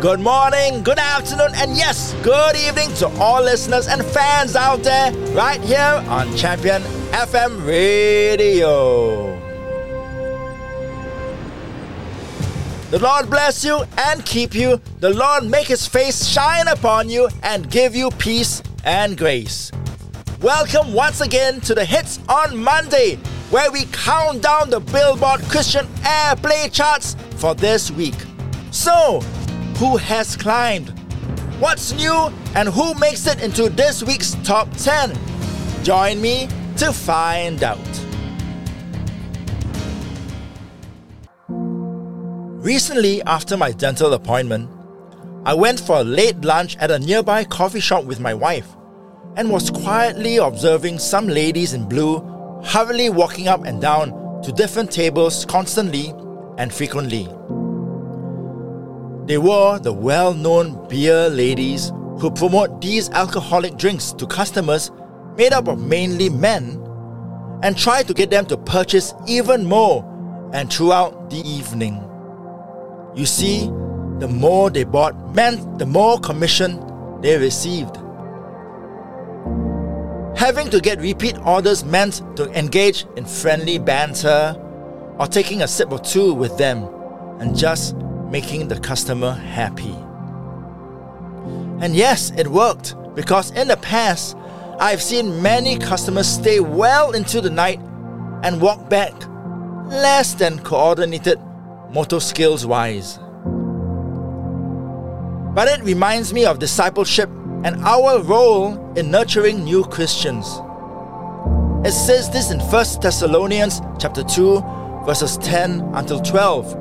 Good morning, good afternoon, and yes, good evening to all listeners and fans out there right here on Champion FM Radio. The Lord bless you and keep you. The Lord make His face shine upon you and give you peace and grace. Welcome once again to the Hits on Monday, where we count down the Billboard Christian Airplay charts for this week. So, who has climbed? What's new and who makes it into this week's top 10? Join me to find out. Recently, after my dental appointment, I went for a late lunch at a nearby coffee shop with my wife and was quietly observing some ladies in blue hurriedly walking up and down to different tables constantly and frequently. They were the well-known beer ladies who promote these alcoholic drinks to customers made up of mainly men and try to get them to purchase even more and throughout the evening. You see, the more they bought meant the more commission they received. Having to get repeat orders meant to engage in friendly banter or taking a sip or two with them and just making the customer happy. And yes, it worked, because in the past, I've seen many customers stay well into the night and walk back less than coordinated motor skills wise. But it reminds me of discipleship and our role in nurturing new Christians. It says this in 1 Thessalonians chapter 2, verses 10 until 12.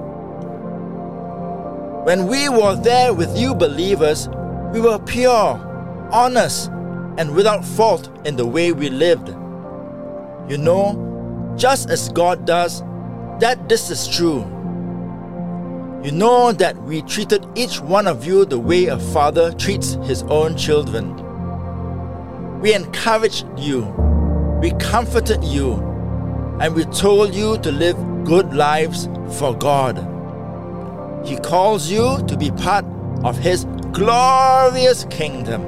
When we were there with you believers, we were pure, honest, and without fault in the way we lived. You know, just as God does, that this is true. You know that we treated each one of you the way a father treats his own children. We encouraged you, we comforted you, and we told you to live good lives for God. He calls you to be part of His glorious kingdom.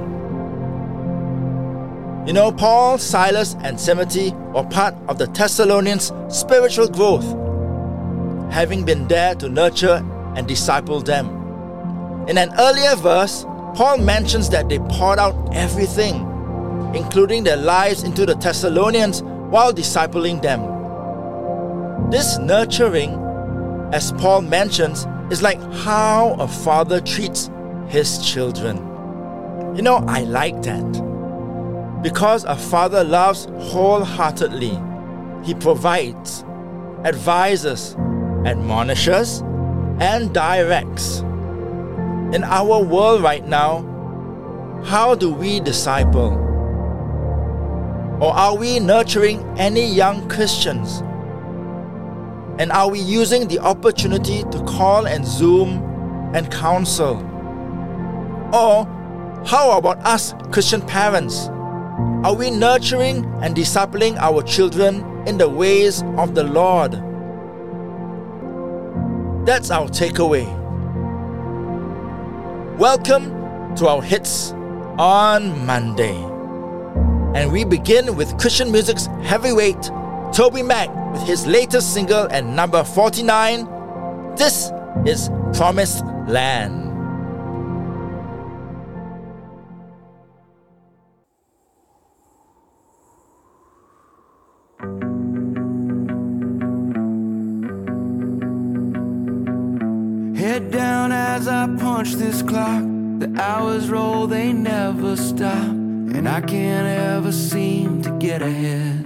You know, Paul, Silas, and Timothy were part of the Thessalonians' spiritual growth, having been there to nurture and disciple them. In an earlier verse, Paul mentions that they poured out everything, including their lives, into the Thessalonians while discipling them. This nurturing, as Paul mentions, is like how a father treats his children. You know, I like that. Because a father loves wholeheartedly. He provides, advises, admonishes, and directs. In our world right now, how do we disciple? Or are we nurturing any young Christians? And are we using the opportunity to call and Zoom and counsel? Or how about us Christian parents? Are we nurturing and discipling our children in the ways of the Lord? That's our takeaway. Welcome to our Hits on Monday. And we begin with Christian music's heavyweight, TobyMac, with his latest single and number 49. This is Promised Land. Head down as I punch this clock. The hours roll, they never stop, and I can't ever seem to get ahead.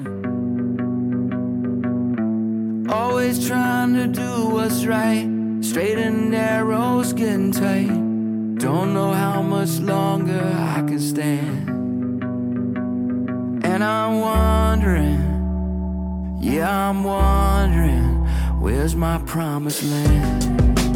Always trying to do what's right, straight and narrow's getting tight. Don't know how much longer I can stand. And I'm wondering, yeah, I'm wondering, where's my promised land?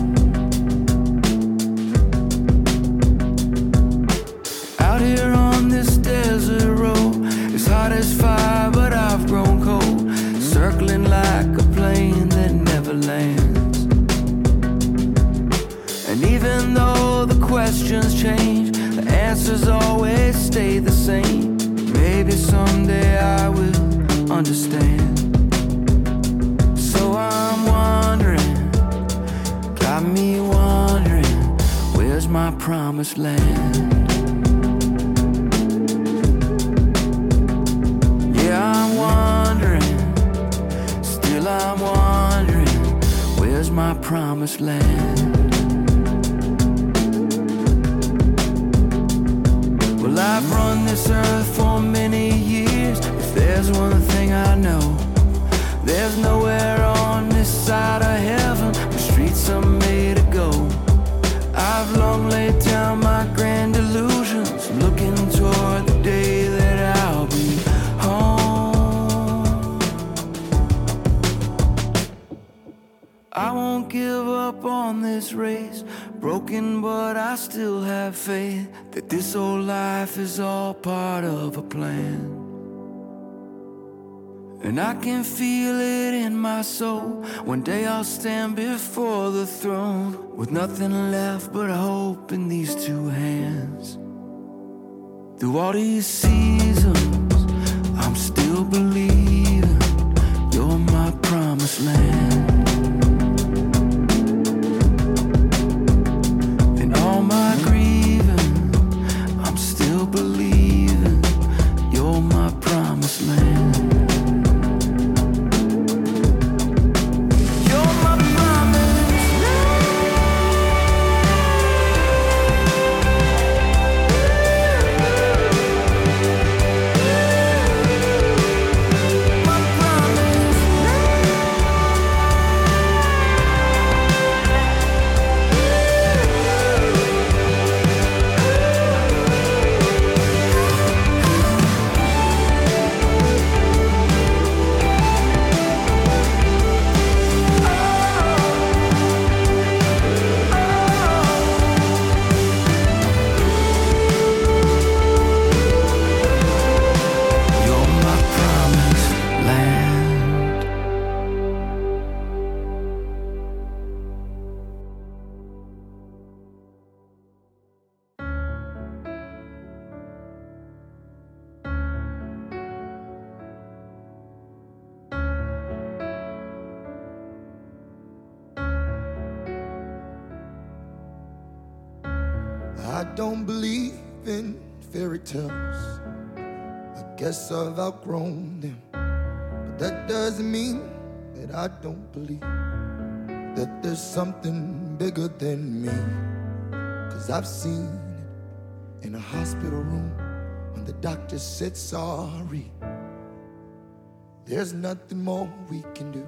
Out here on this desert road, it's hot as fire, but I've grown cold, circling like a plane that never lands. And even though the questions change, the answers always stay the same. Maybe someday I will understand. So I'm wondering, got me wondering, where's my promised land? Yeah, I'm wondering, still I'm wondering, where's my promised land? Well, I've run this earth for many years. If there's one thing I know, there's nowhere on this side of heaven where streets are made to go. I've long laid down my grand illusions, looking toward the day that I'll be home. I won't give up on this race, broken but I still have faith that this old life is all part of a plan. And I can feel it in my soul, one day I'll stand before the throne with nothing left but hope in these two hands. Through all these seasons, I'm still believing you're my promised land. In all my grieving, I'm still believing you're my promised land. I don't believe in fairy tales. I guess I've outgrown them. But that doesn't mean that I don't believe that there's something bigger than me. 'Cause I've seen it in a hospital room when the doctor said sorry. There's nothing more we can do.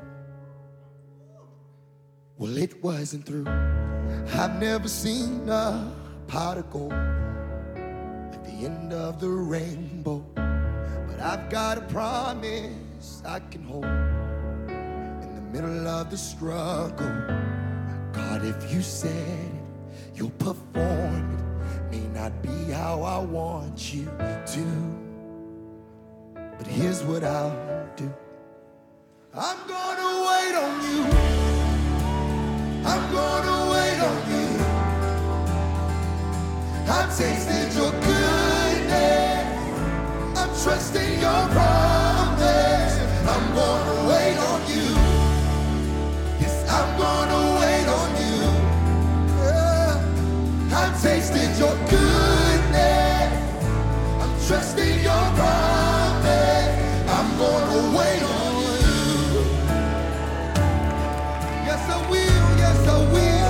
Well, it wasn't through. I've never seen a pot of gold at the end of the rainbow, but I've got a promise I can hold in the middle of the struggle. God, if you said it, you'll perform it. May not be how I want you to, but here's what I'll do. I'm gonna wait on you. I'm gonna wait on you. I've tasted your goodness. I'm trusting your promise. I'm gonna wait on you. Yes, I'm gonna wait on you. Yeah. I've tasted your goodness. I'm trusting your promise. I'm gonna wait on you. Yes, I will. Yes, I will.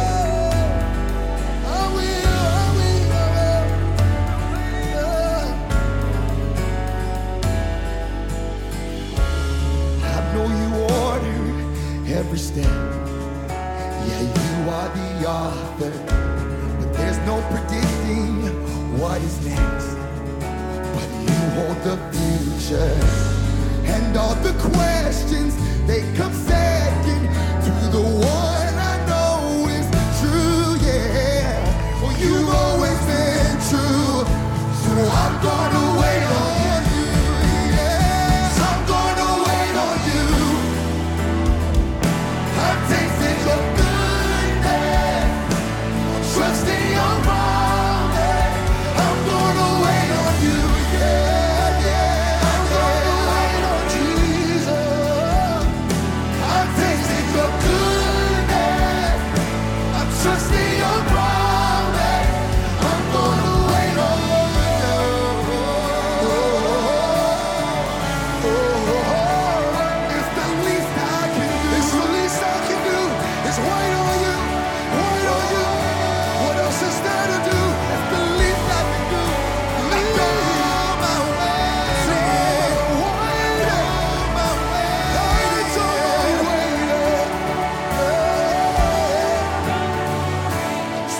Every step, yeah, you are the author, but there's no predicting what is next. But you hold the future, and all the questions, they come second to the one I know is true, yeah. Well, you've always been true, so I'm gonna wait on you, yeah. I'm gonna wait on you. I've tasted your goodness, trusting your mind.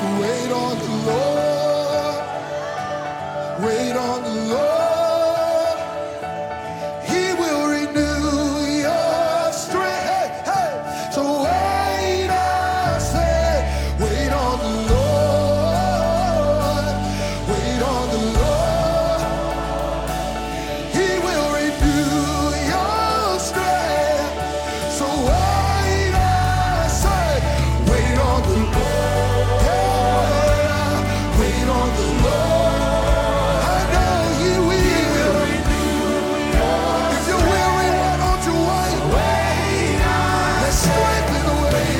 Wait on the Lord. Wait on the Lord. He will renew your strength. Hey, hey. So wait, I say, wait on the Lord. Wait on the Lord. He will renew your strength. So wait, I say, wait on the Lord. Yeah, wait on the Lord. I know He will. If you're weary, why don't you wait? Let's strengthen the wait.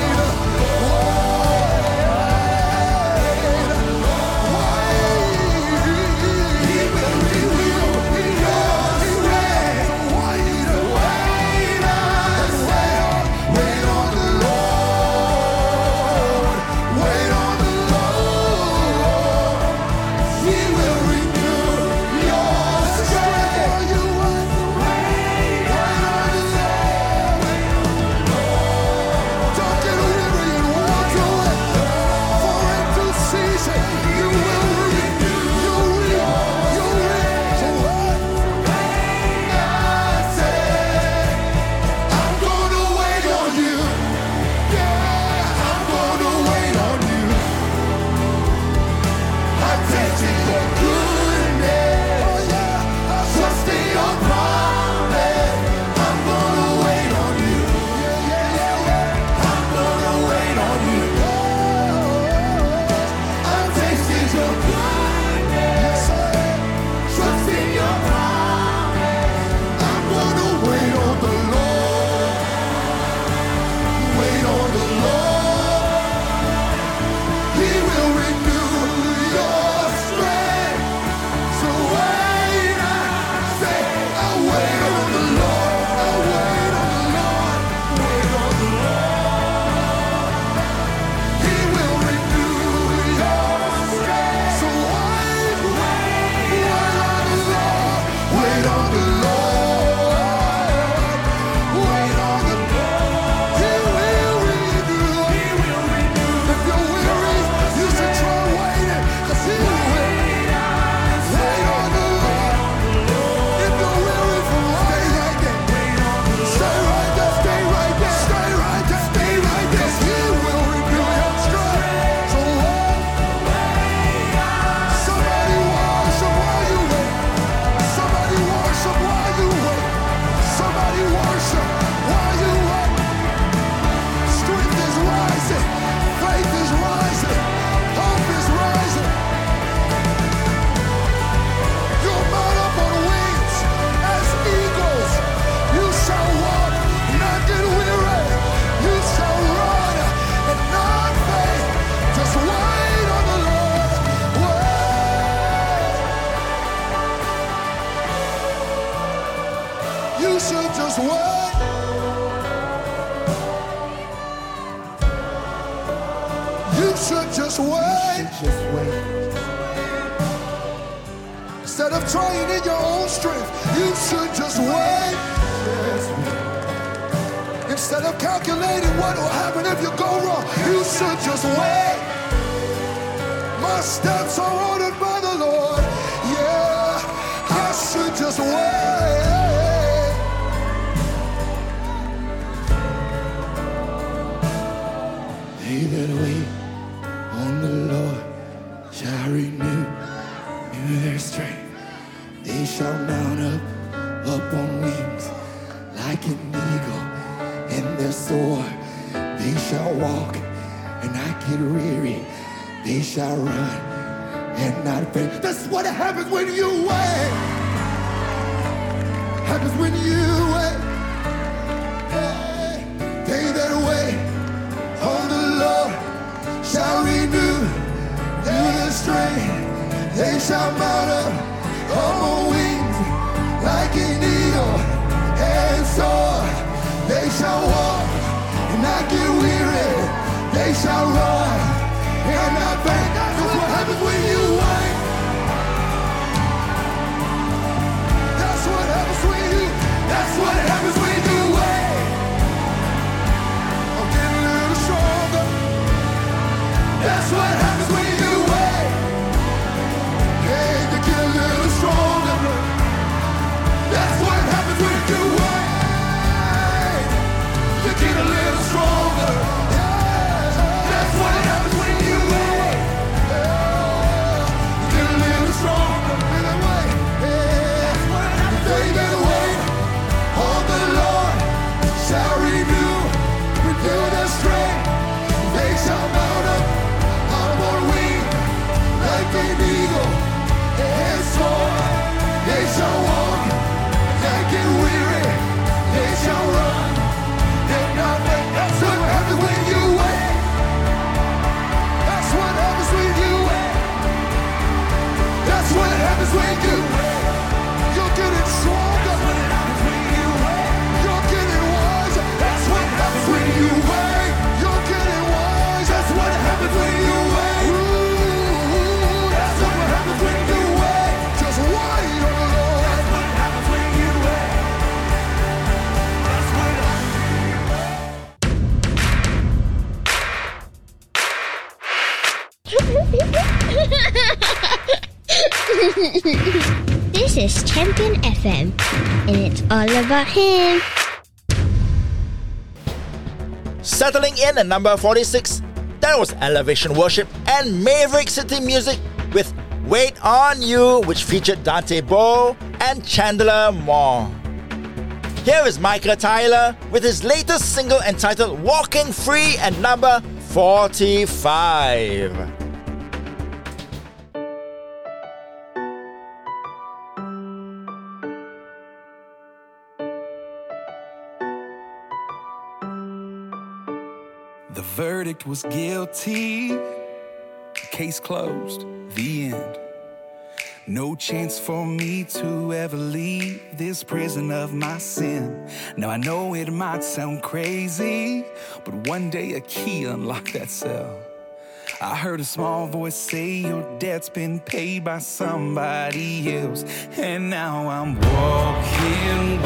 You should just wait. You should just wait. Instead of trying in your own strength, you should just wait. Instead of calculating what will happen if you go wrong, you should just wait. My steps are ordered by the Lord. Yeah, I should just wait. They that wait on the Lord shall renew their strength. They shall mount up on wings like an eagle, and their soar. They shall walk and not get weary. They shall run and not faint. That's what happens when you wait. Happens when you wait. They that wait on the Lord shall renew their strength. They shall mount up on wings like an eagle and soar. They shall walk and not get weary. They shall run and not faint. That's what happens when you wait. That's what happens when you. That's what happens when you wait. I'm getting a little stronger. That's what happens when This is Champion FM, and it's all about him. Settling in at number 46, that was Elevation Worship and Maverick City Music with Wait On You, which featured Dante Bowe and Chandler Moore. Here is Micah Tyler with his latest single entitled Walking Free at number 45. The verdict was guilty. Case closed. The end. No chance for me to ever leave this prison of my sin. Now I know it might sound crazy, but one day a key unlocked that cell. I heard a small voice say your debt's been paid by somebody else. And now I'm walking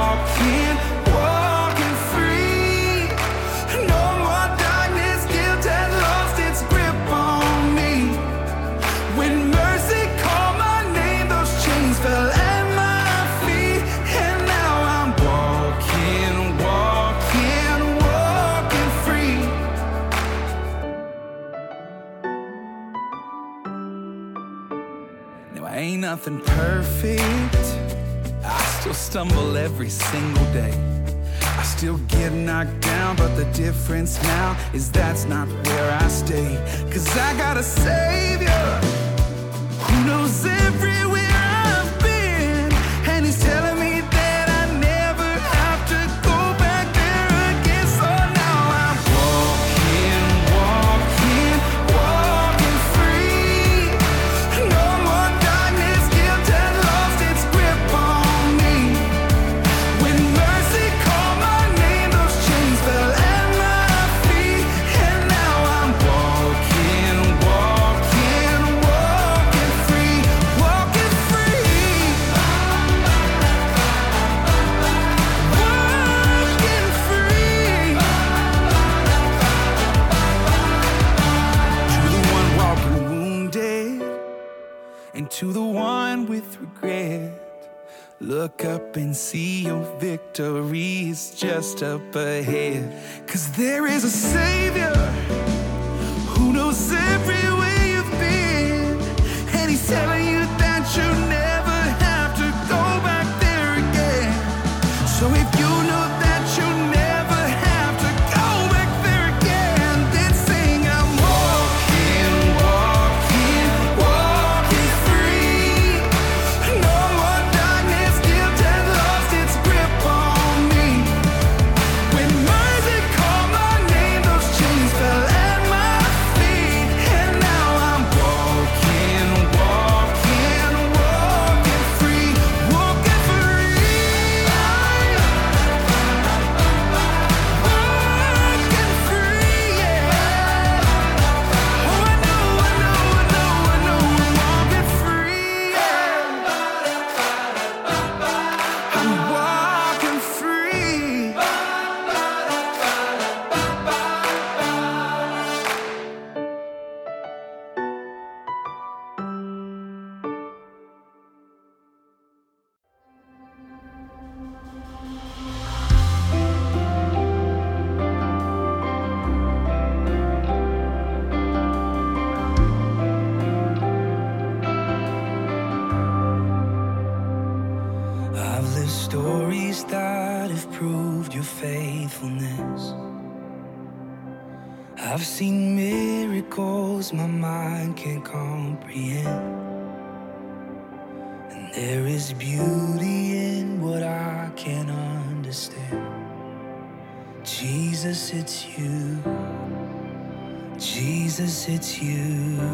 free. No more darkness, guilt has lost its grip on me. When mercy called my name, those chains fell at my feet. And now I'm walking free. Now I ain't nothing perfect. I still stumble every single day. I still get knocked down, but the difference now is that's not where I stay. 'Cause I got a Savior who knows everywhere I've been, and he's telling me that I never have to go back there again. So now I'm walking free. No more darkness, guilt has lost its grip on me. When mercy called my name, those chains fell at my feet. And now I'm walking free. Walking free. Walking free. To the one walking wounded, and to the one with regret, look up and see your victory is just up ahead. 'Cause there is a Savior who knows everywhere you've been, and he's telling you that you never have to go back there again. So if you know that you never have to go back there again, then sing, I'm walking free. No more darkness, guilt has lost its grip on me. When mercy called my name, those chains fell at my feet. And now I'm walking free. Walking free. Walking free, yeah. Oh, I know, I'm walking free, yeah. I'm walking free. I've lived stories that have proved your faithfulness. I've seen miracles my mind can't comprehend. And there is beauty in what I can't understand. Jesus, it's you. Jesus, it's you.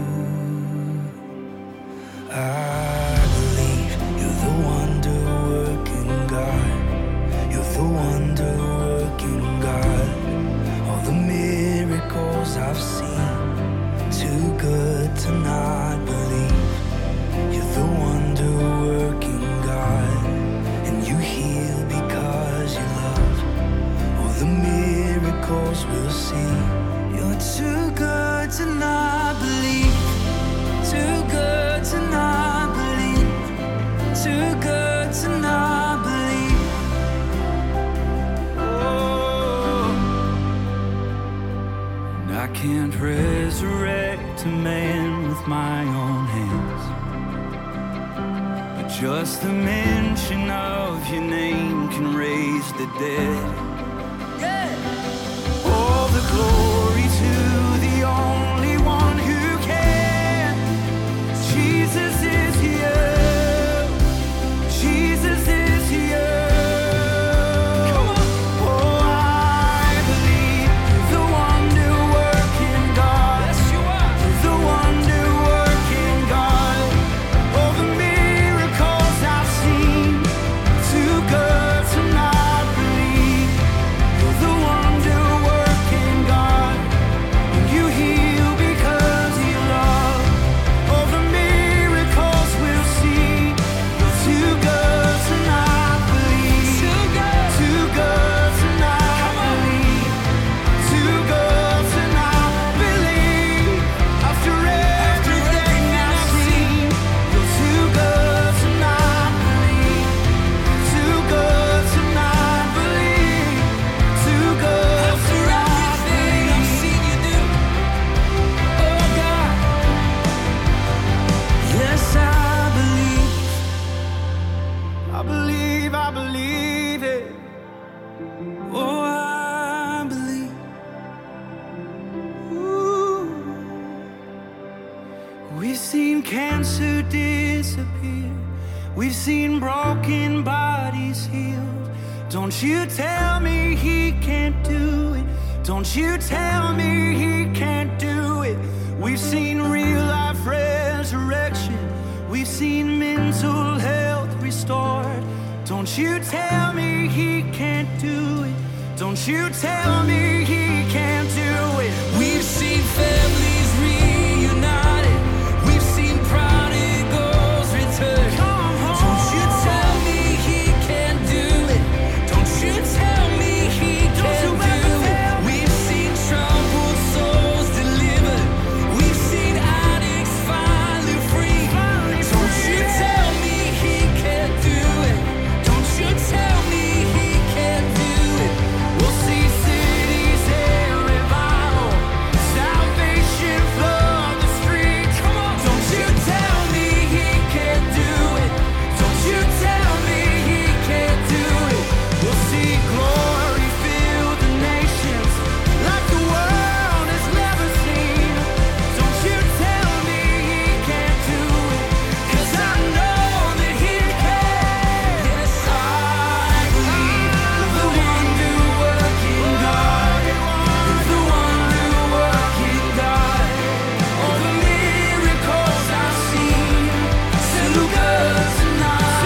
I believe you're the wonder-working God. You're the wonder-working God. All the miracles I've seen, too good to not believe. You're the wonder-working God, and you heal because you love. All the miracles we'll see, you're too good to not believe. land with my own hands. But just the mention of your name can raise the dead. All the glory to the only one who can. Jesus is here. Jesus is here. Come on. Oh, I believe the wonder-working God. Yes, you are. The wonder-working God. All the miracles I've seen, too good to not believe. You're the wonder-working God. And you heal because you love. All the miracles we'll see. You're too good to not believe. Too good to not believe. Too good to not believe. After everything I've seen, you're too good to not believe. Too good to not believe. Too good to not believe. I've seen you do. Oh God. Yes, I believe. I believe it. Oh, I believe. Ooh. We've seen cancer disappear. We've seen broken bodies healed. Don't you tell me he can't do it. Don't you tell me he can't do it. We've seen real life resurrection. We've seen mental health restored. Don't you tell me he can't do it. Don't you tell me he can't do it. We've seen families reunited. We've seen prodigals return. Don't you tell me he can't do it. Don't you tell me he can't do it. We've seen troubled souls delivered. We've seen addicts finally free. Don't you tell me he can't do it. Don't you tell me he can't do it. We'll see cities in revival. Salvation flood the streets. Don't you tell me he can't do it. Don't you tell me he can't do it. We'll see glory fill the nations like the world has never seen. Don't you tell me he can't do it. 'Cause I know that he can. Yes, I believe the wonder-working God. The wonder-working God. All the miracles I've seen, too good to not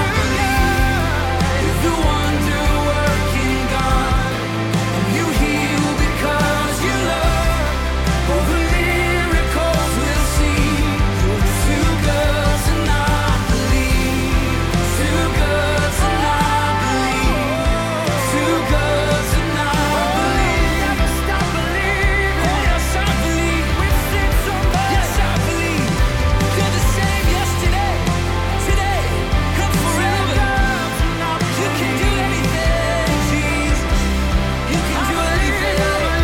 believe. The wonder-working God. And you heal because you love. All the miracles we'll see. Too good to not believe. Too good to not believe. Too good to not believe. Never stop believing. Oh yes, I believe. We've seen so much. Yes, I believe. You're the same yesterday, today, and forever. You can do anything, Jesus. You can do anything.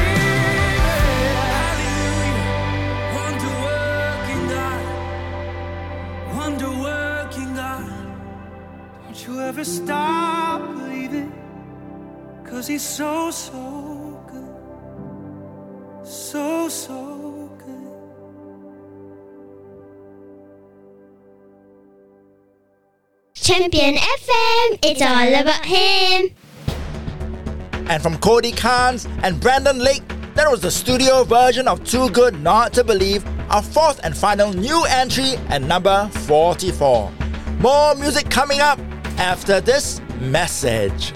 Hallelujah. Wonder-working God. Wonder-working God. Don't you ever stop believing. 'Cause he's so good. So good. Champion FM, it's all about him. And from Cody Carnes and Brandon Lake, that was the studio version of Too Good Not to Believe, our fourth and final new entry at number 44. More music coming up after this message.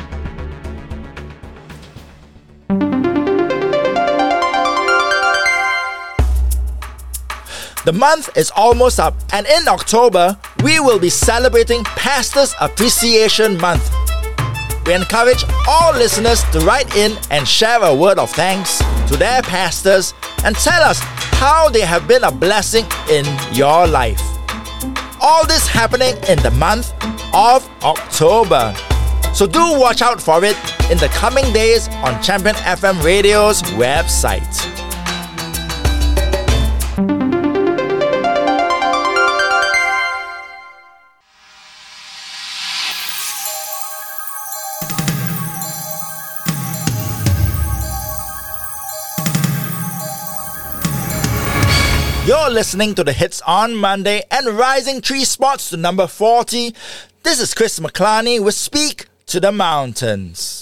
The month is almost up, and in October, we will be celebrating Pastors Appreciation Month. We encourage all listeners to write in and share a word of thanks to their pastors and tell us how they have been a blessing in your life. All this happening in the month of October. So do watch out for it in the coming days on Champion FM Radio's website. You're listening to the Hits on Monday and rising 3 spots to number 40. This is Chris McClarney with Speak to the Mountains.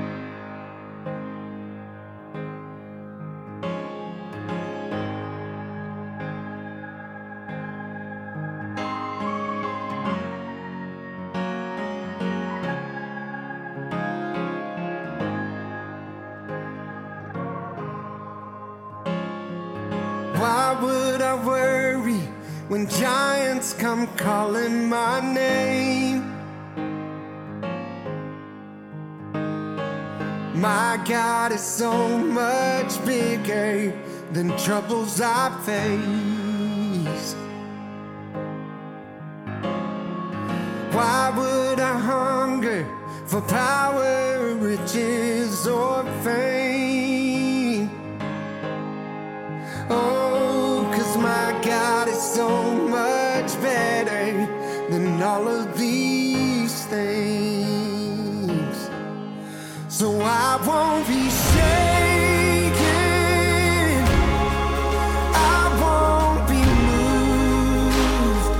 Why would I worry when giants come calling my name? My God is so much bigger than troubles I face. Why would I hunger for power, riches, or fame? Oh, 'cause my God is so much better than all of these things. So I won't be shaken, I won't be moved.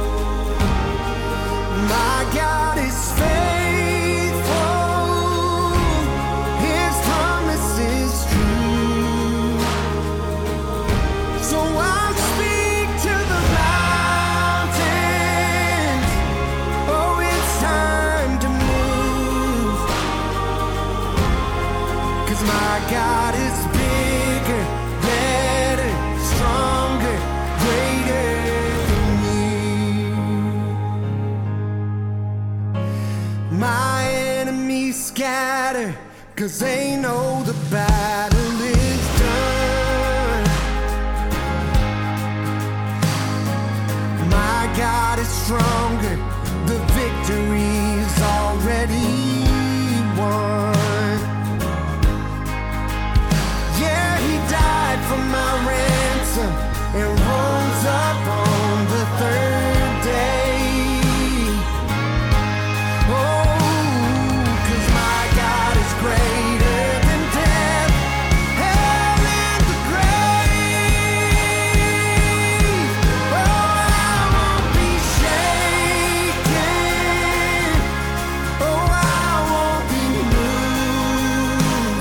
My God is faithful, His promise is true. So I'll speak to the mountains. Oh, it's time to move. 'Cause my God is bigger, better, stronger, greater than you. My enemies scatter, 'cause they know the battle is done. My God is stronger, the victory's already won. Yeah, He died for my ransom and rose up on the third day. Oh, 'cause my God is greater than death, hell, and the grave. Oh, I won't be shaken. Oh, I won't be moved.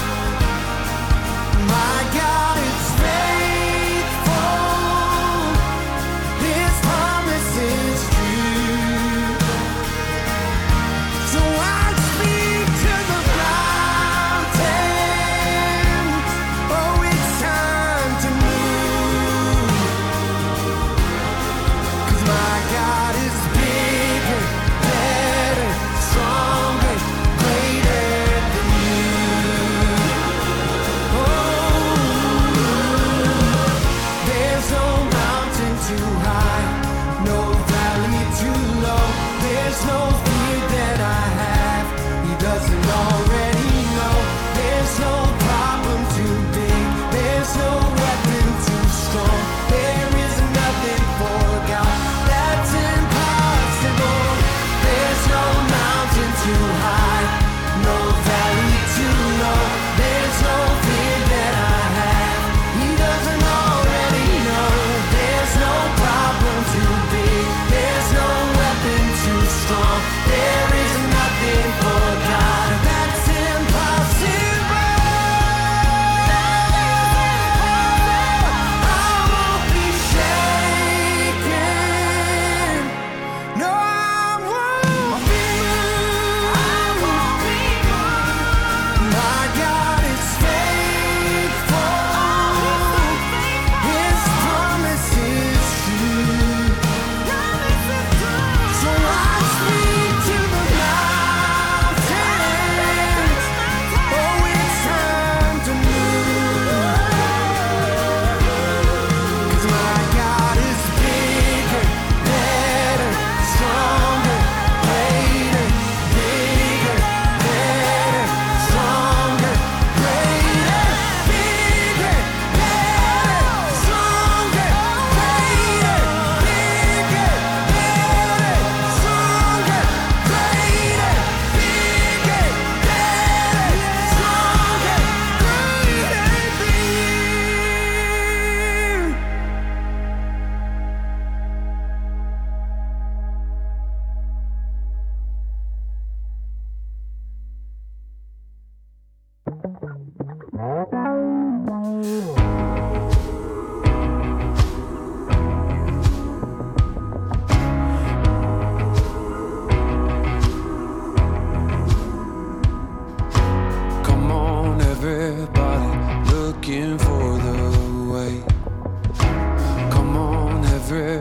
My God is faithful, His promise is true. So I speak to the mountains. Oh, it's time to move. 'Cause my God is bigger, better, stronger, greater than you. There's no mountain too high, no valley too low. There's no fear that I have He doesn't already know. There's no problem too big, there's no weapon too strong. There is nothing for God that's impossible. There's no mountain too high, no valley too low. There's no fear that I have He doesn't already know. There's no problem too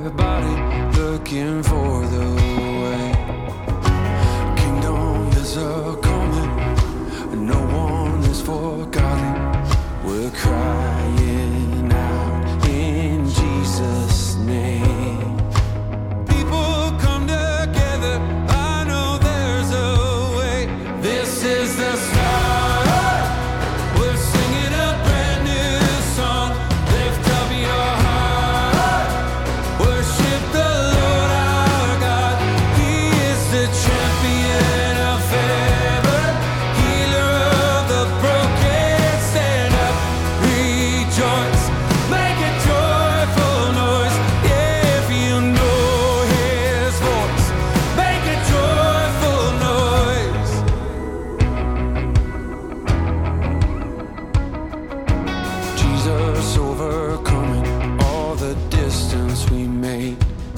everybody looking for the way. Kingdom is a-coming, and no one is forgotten. We're crying out in Jesus' name. People come together, I know there's a way. This is the start. We're singing a brand new song. Lift up your heart. Worship the Lord our God. He is the champion of ever, healer of the broken. Stand up, rejoice, make a joyful noise. If you know His voice, make a joyful noise. Jesus overcoming all the distance we made.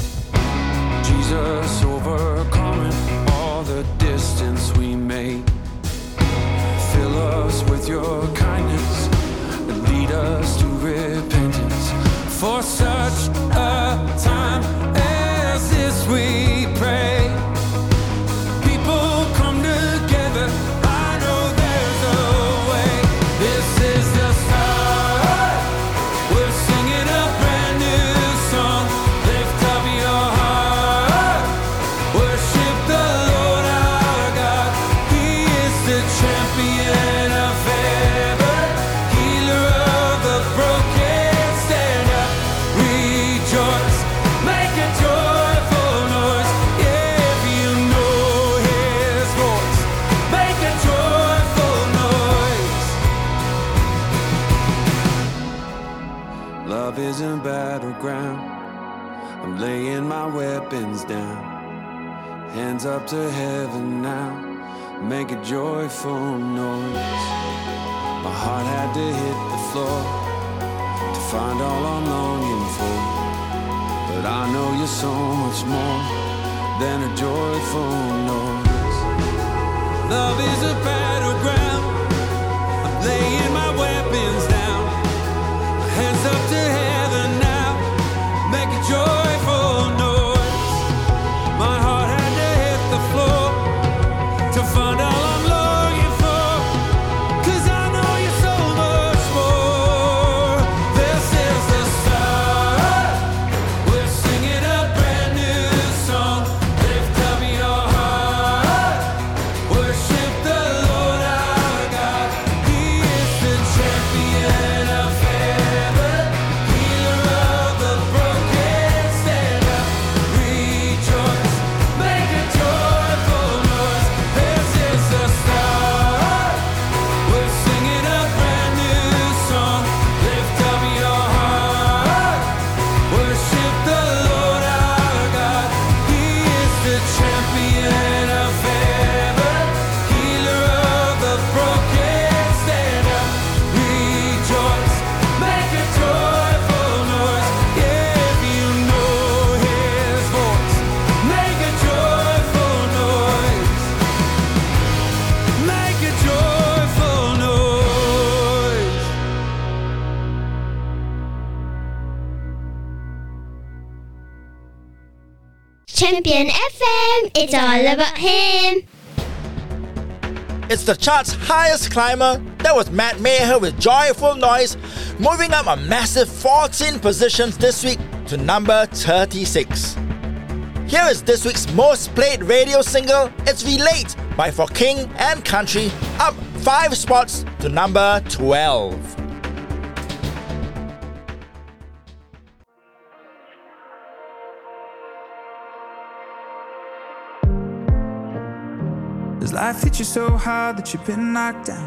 Jesus overcoming all the distance we made. Fill us with your kindness and lead us to repentance. For such a time as this we pray. People come together, I know there's a way. This is the start. We're singing a brand new song. Lift up your heart. Worship the Lord our God. He is the champion of ever, healer of the broken. Stand up, rejoice, make a joyful noise. If you know His voice, make a joyful noise. Love isn't battleground. I'm laying my weapons down. Hands up to heaven now. Make a joyful noise. My heart had to hit the floor to find all I'm longing for. But I know you're so much more than a joyful noise. Love is a battleground. I'm laying my weapons down. Hands up to heaven now. Make a joyful noise. My heart had to hit the floor to find all I'm longing for. 'Cause I know you're so much more. This is the start. We're singing a brand new song. Lift up your heart. Worship the Lord our God. He is the champion of ever, healer of the broken. Stand up, rejoice, make a joyful noise. This is the start. We're singing a brand new song. Lift up your heart. Worship the Lord our God. He is the champion of ever, healer of the broken. Stand up, rejoice, make a joyful noise. If you know His voice, make a joyful noise. Make a joyful noise. Champion FM, it's all about him. It's the chart's highest climber. That was Matt Maher with Joyful Noise, moving up a massive 14 positions this week to number 36. Here is this week's most played radio single. It's Relate by For King and Country, up 5 spots to number 12. Does life hit you so hard that you've been knocked down?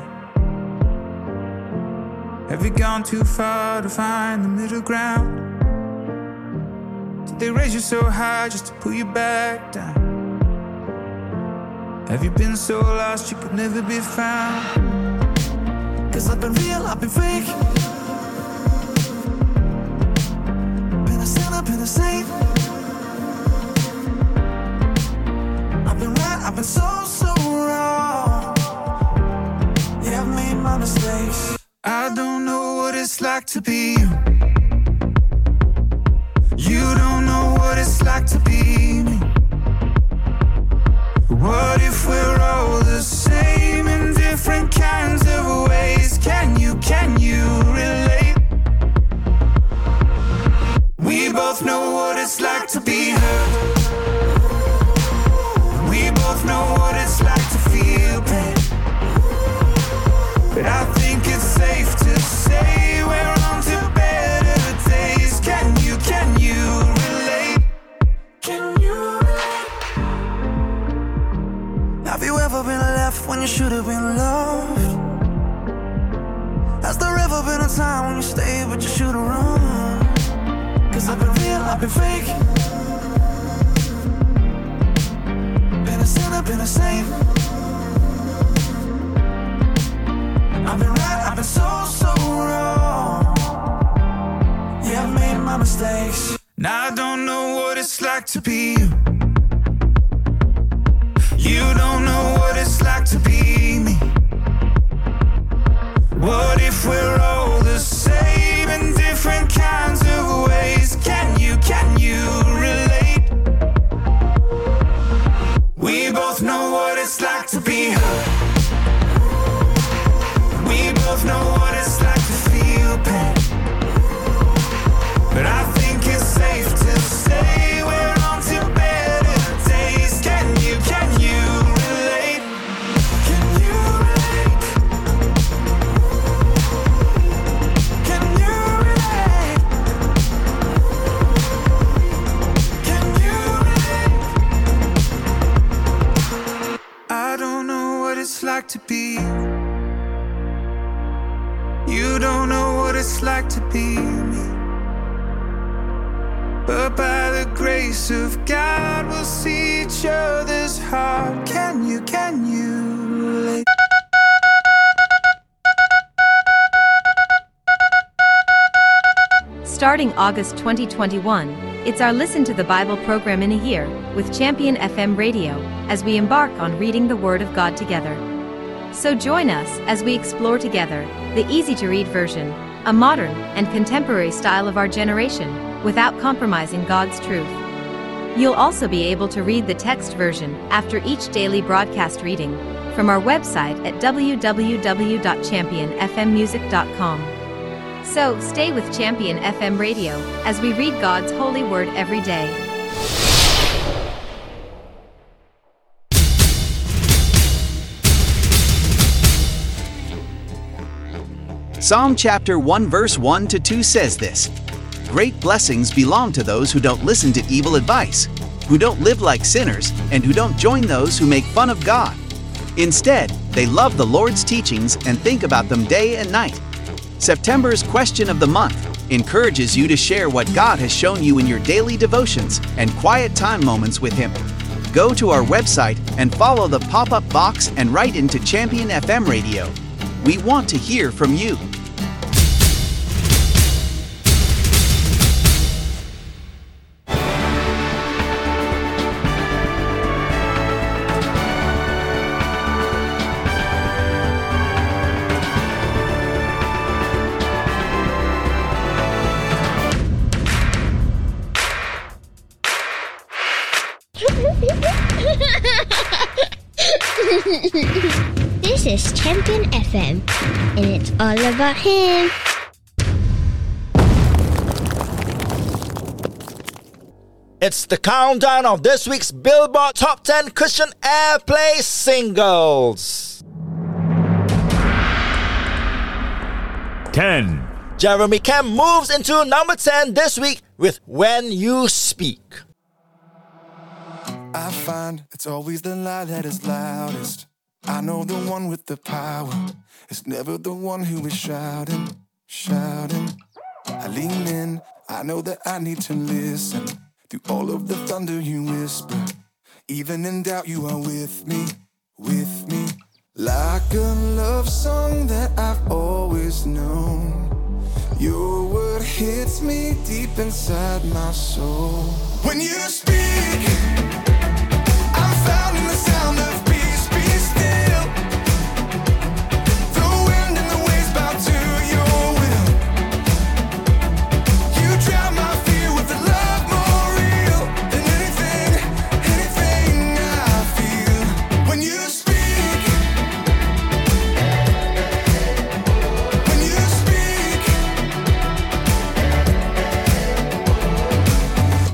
Have you gone too far to find the middle ground? Did they raise you so high just to pull you back down? Have you been so lost you could never be found? 'Cause I've been real, I've been fake. Been a sinner, been a saint. I've been right, I've been so wrong. Yeah, I've made my mistakes. I don't know what it's like to be you. You don't know what it's like to be hurt. We both know what it's like to feel pain. But I think it's safe to say we're on to better days. Can you relate? Can you relate? Have you ever been left when you should have been loved? Has there ever been a time when you stayed but you should have run? 'Cause I've been real, I've been fake. Been a sinner, been a saint. I've been right, I've been so wrong. Yeah, I've made my mistakes. Now I don't know what it's like to be you. You don't know what it's like to be me. What if we're all the same in different kinds of ways? Can you relate? We both know what it's like to be hurt. We both know what it's like to feel pain. But I think it's safe to say we're on to better days. Can you relate? Can you relate? Can you relate? Can you relate? I don't know what it's like to be you. You don't know what it's like to be me. But by the grace of God, we'll see each other's heart. Can you relate? Starting August 2021, it's our Listen to the Bible program in a year with Champion FM Radio as we embark on reading the Word of God together. So join us as we explore together the easy-to-read version, a modern and contemporary style of our generation, without compromising God's truth. You'll also be able to read the text version after each daily broadcast reading from our website at www.championfmmusic.com. So stay with Champion FM Radio as we read God's holy word every day. Psalm chapter 1 verse 1 to 2 says this: Great blessings belong to those who don't listen to evil advice, who don't live like sinners, and who don't join those who make fun of God. Instead, they love the Lord's teachings and think about them day and night. September's question of the month encourages you to share what God has shown you in your daily devotions and quiet time moments with Him. Go to our website and follow the pop-up box and write into Champion FM Radio. We want to hear from you. This is Champion FM, and it's all about Him. It's the countdown of this week's Billboard Top 10 Christian Airplay Singles. 10. Jeremy Camp moves into number 10 this week with When You Speak. I find it's always the lie that is loudest. I know the one with the power. It's never the one who is shouting. I lean in, I know that I need to listen. Through all of the thunder you whisper. Even in doubt you are with me. Like a love song that I've always known. Your word hits me deep inside my soul. When you speak, I'm found in the sound of peace. Be still. The wind and the waves bow to your will. You drown my fear with a love more real than anything I feel. When you speak, when you speak,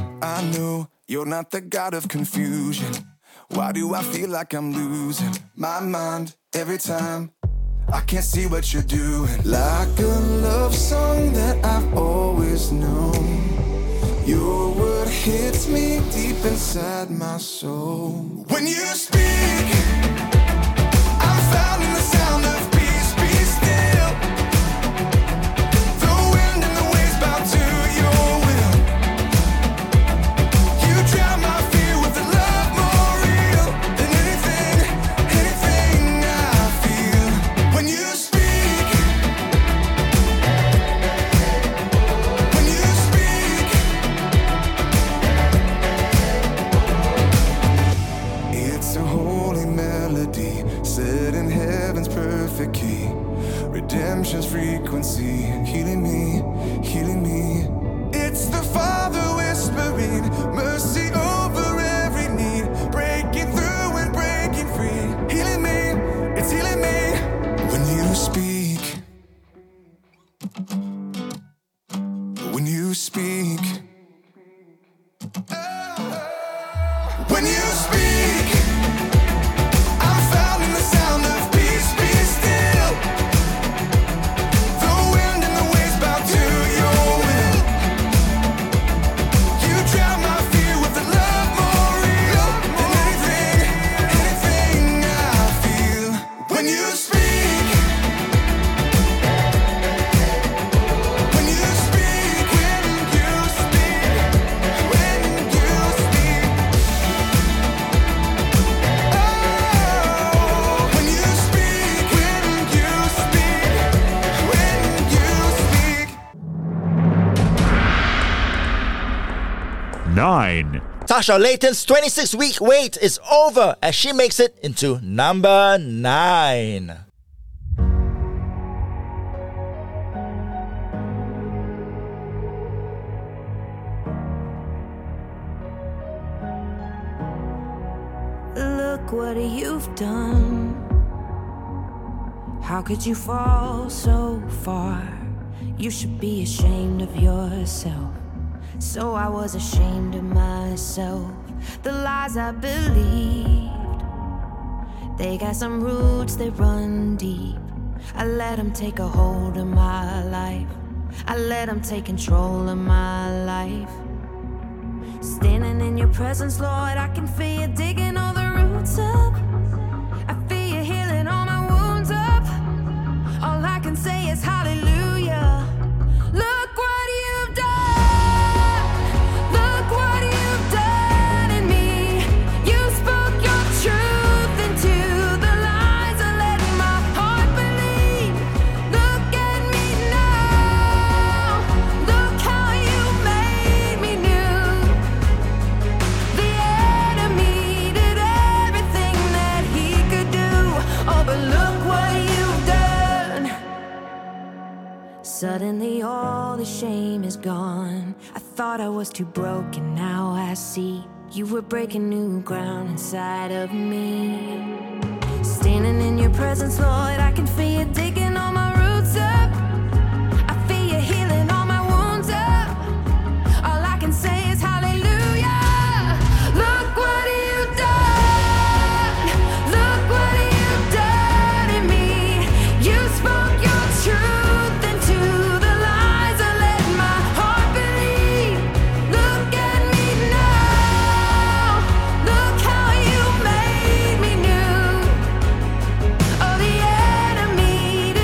You're not the God of confusion. Why do I feel like I'm losing my mind every time? I can't see what you're doing. Like a love song that I've always known, your word hits me deep inside my soul. When you speak, I'm found in the sound of peace. Be still. The wind and the waves bow to your will. You drown my fear with a love more real than anything I feel. When you speak, when you speak, it's a holy melody set in heaven's perfect key. Redemption's frequency, healing me, healing me. It's the Father whispering mercy over every need, breaking through and breaking free. Healing me, it's healing me. When you speak, when you speak, when you speak, I'm found in the sound of peace. Be still. The wind and the waves bow to your will. You drown my fear with a love more real than anything I feel. When you speak, when you speak, when you speak, when you speak. Oh, when you speak, when you speak, when you speak. 9. Tasha Layton's 26-week wait is over as she makes it into number 9. Look what you've done. How could you fall so far? You should be ashamed of yourself. So I was ashamed of myself. The lies I believed, they got some roots, they run deep. I let them take a hold of my life. I let them take control of my life. Standing in your presence, Lord, I can feel you digging all the roots up. I feel you healing all my wounds up. All I can say is hallelujah. Look what you've done. Look what you've done in me. You spoke your truth into the lies I let my heart believe. Look at me now. Look how you made me new. The enemy did everything that he could do. Oh, but look what you've done. Suddenly all the shame is gone. I thought I was too broken, now I see you were breaking new ground inside of me. Standing in your presence, Lord, I can feel you digging all my roots up. I feel you healing all my wounds up. All I can say is hallelujah. Look what you've done. Look what you've done in me. You spoke your truth into the lies I let my heart believe. Look at me now. Look how you made me new. Oh, the enemy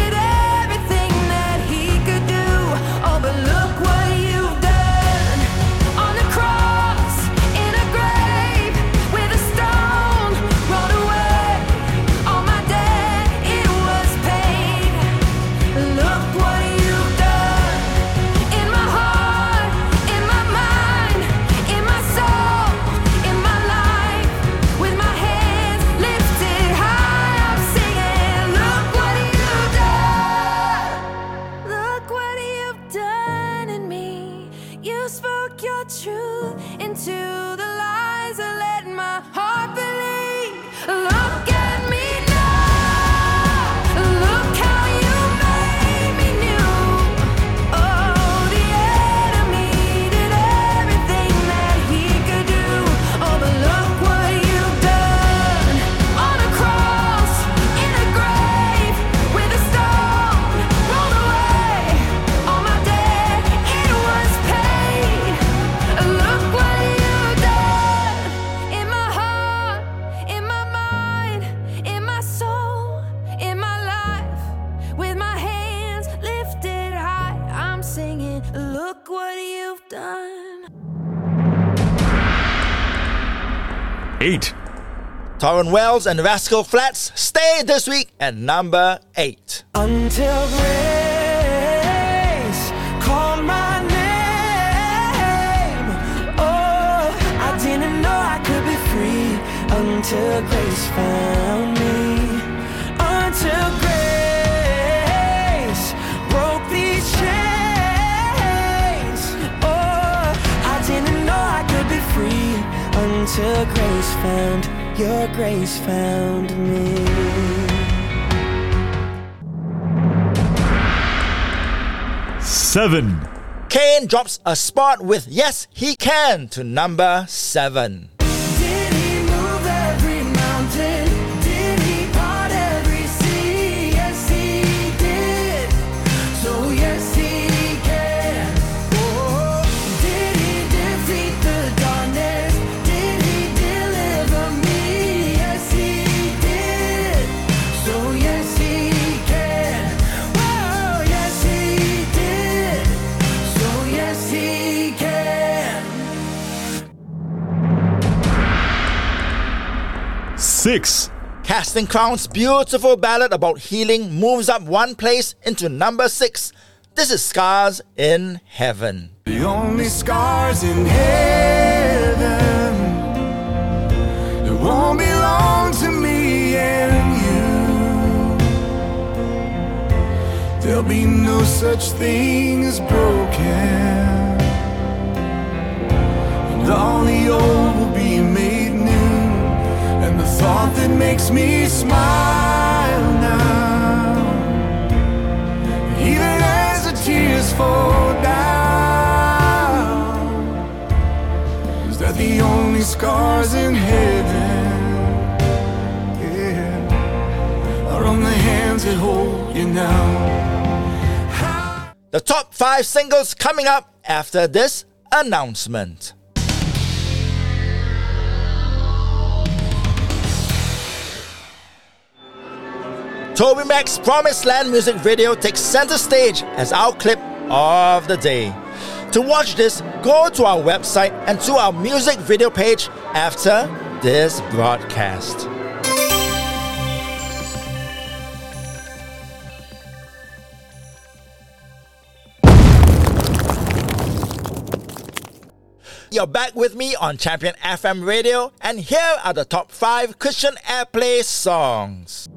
8. Torrance Wells and Rascal Flatts stay this week at number 8. Until grace called my name. Oh, I didn't know I could be free until grace found me. Until grace broke these chains. Oh, I didn't know I could be free until grace found your grace found me. 7. Kane drops a spot with Yes He Can to number 7. Did he move every mountain? Did he part every sea? Yes, he did. So yes, he can. Oh, did he defeat the darkness? Did he deliver me? Yes, he did. So yes, he can. Whoa, yes, he did. So yes, he can. 6. Casting Crown's beautiful ballad about healing moves up one place into number 6. This is Scars in Heaven. The only scars in heaven that won't belong to me and you. There'll be no such thing as broken, and all the old will be made new. And the thought that makes me smile now, even as the tears fall down, is that the only scars in heaven, yeah, are on the hands that hold you now. The top 5 singles coming up after this announcement. TobyMac's Promised Land music video takes center stage as our clip of the day. To watch this, go to our website and to our music video page after this broadcast. You're back with me on Champion FM Radio, and here are the top 5 Christian Airplay songs.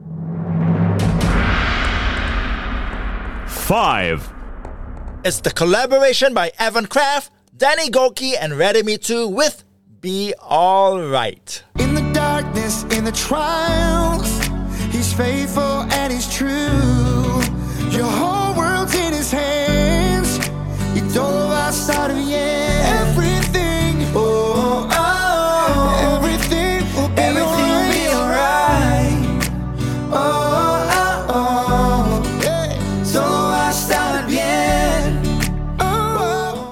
5. It's the collaboration by Evan Kraft, Danny Goki, and Ready Me Too with Be Alright. In the darkness, in the trials, he's faithful and he's true. Your whole world's in his hands. You don't know outside of everything. Oh, oh, everything will be alright. Oh, oh, oh, yeah. Solo va a estar bien. Oh.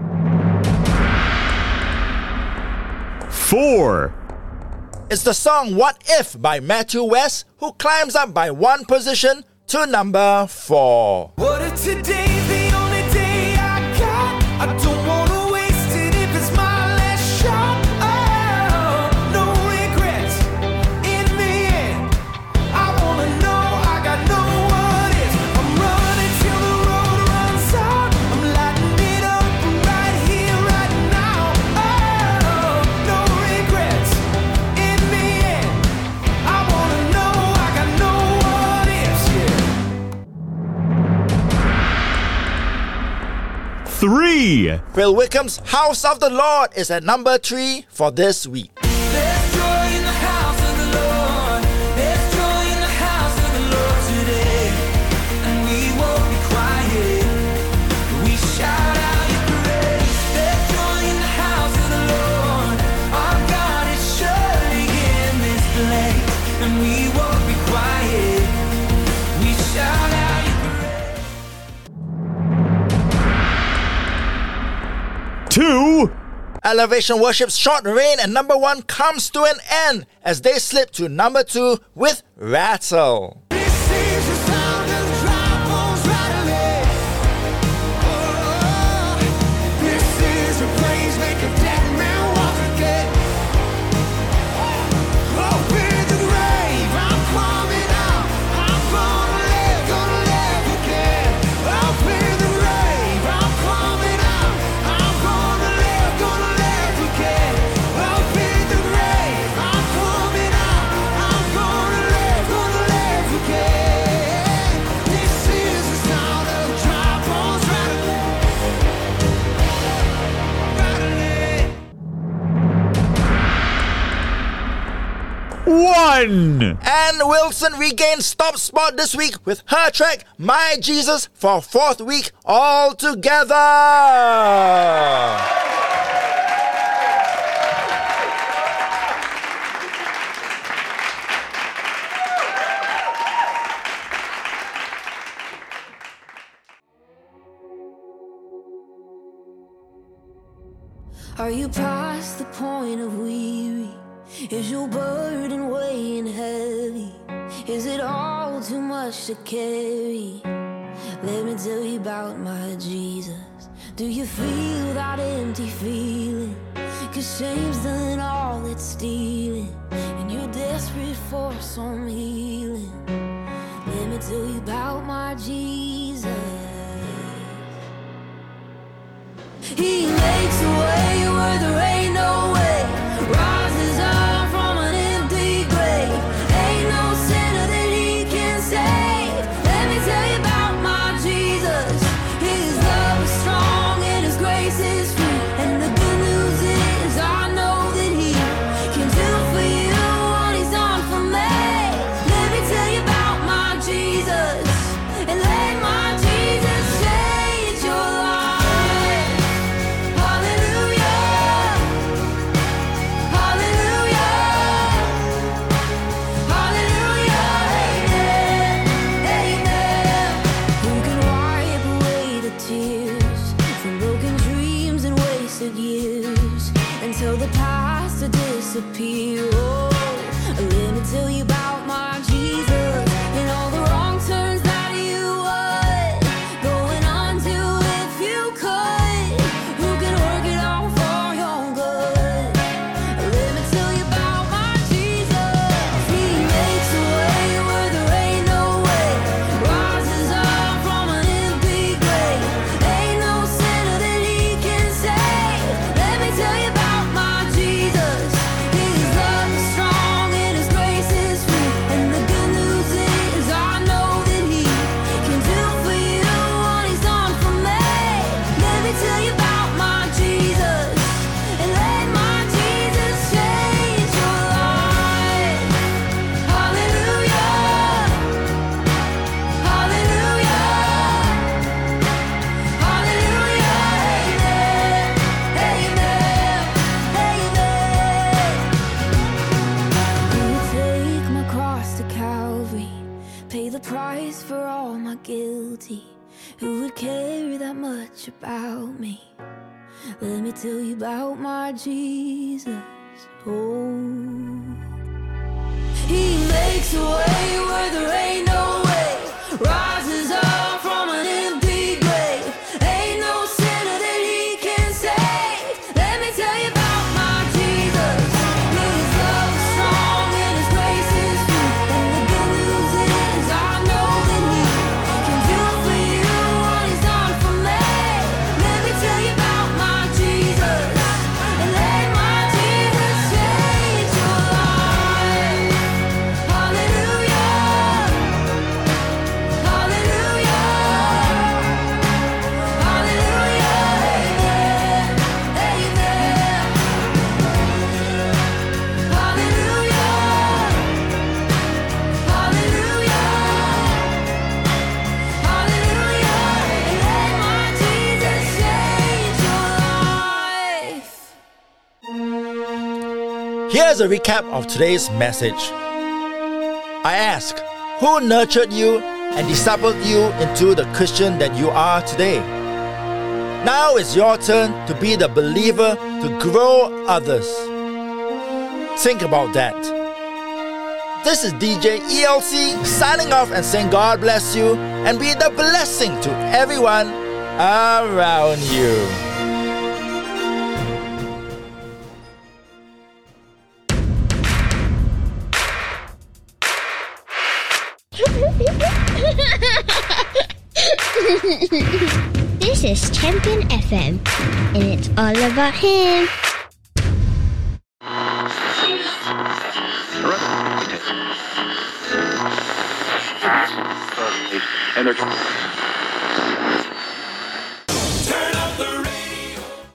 4. It's the song What If by Matthew West, who climbs up by one position to number 4. What if today's the only day I got? I don't wanna waste it if it's my last shot. Oh, no regrets in the end. I wanna know I got no what ifs. I'm running till the road runs out. I'm lighting it up right here, right now. Oh, no regrets in the end. I wanna know I got no what ifs, yeah. 3. Phil Wickham's House of the Lord is at number 3 for this week. There's joy in the house of the Lord. There's joy in the house of the Lord today. And we won't be quiet. We shout out your praise. There's joy in the house of the Lord. Our God is surely in this place. And we won't be quiet. We shout out your praise. 2. Elevation Worship's Short Reign at number 1 comes to an end as they slip to number 2 with Rattle. This is the sound of dry bones rattling. Oh, this is a praise make a dead man walk again. 1. And Wilson regains top spot this week with her track My Jesus for 4th week all together. Are you past the point of weary? Is your burden weighing heavy? Is it all too much to carry? Let me tell you about my Jesus. Do you feel that empty feeling? 'Cause shame's done all it's stealing, and you're desperate for some healing. Let me tell you about my Jesus. He makes a way where there ain't no way, rises up from an empty grave. Ain't no sinner that he can save. Let me tell you about my Jesus. His love is strong and his grace is free, and the good news is I know that he can do for you what he's done for me. Let me tell you about my Jesus, and let my Jesus change your life. Until the past to disappear. Oh, let me tell you about my Jesus and all the wrong turns that you would going on to if you could. Who can work it out for your good? Let me tell you about my Jesus. He makes a way where there ain't no way, rises up from an empty grave. Ain't no sinner that he can save. Let me tell you about Jesus. His love is strong and his grace is free, and the good news is I know that he can do for you what he's done for me. Let me tell you about my Jesus, and let my Jesus change your life. Hallelujah, hallelujah, hallelujah, amen, amen. Take my cross to Calvary, pay the price for all my guilty. Who would care that much about me? Let me tell you about my Jesus. Oh, he makes a way where there ain't no way, rises up from an empty grave. Ain't no sinner that he can save. Let me tell you about my Jesus. His love is strong and his grace is free, and the good news is I know that he can do for you what he's done for me. Let me tell you about my Jesus, and let my Jesus change your life. Hallelujah, hallelujah, hallelujah, amen, amen. Hallelujah, hallelujah, hallelujah, and let my Jesus change your life. Here's a recap of today's message. I ask, who nurtured you and discipled you into the Christian that you are today? Now it's your turn to be the believer to grow others. Think about that. This is DJ ELC signing off and saying God bless you and be the blessing to everyone around you. This is Champion FM, and it's all about him. Energy.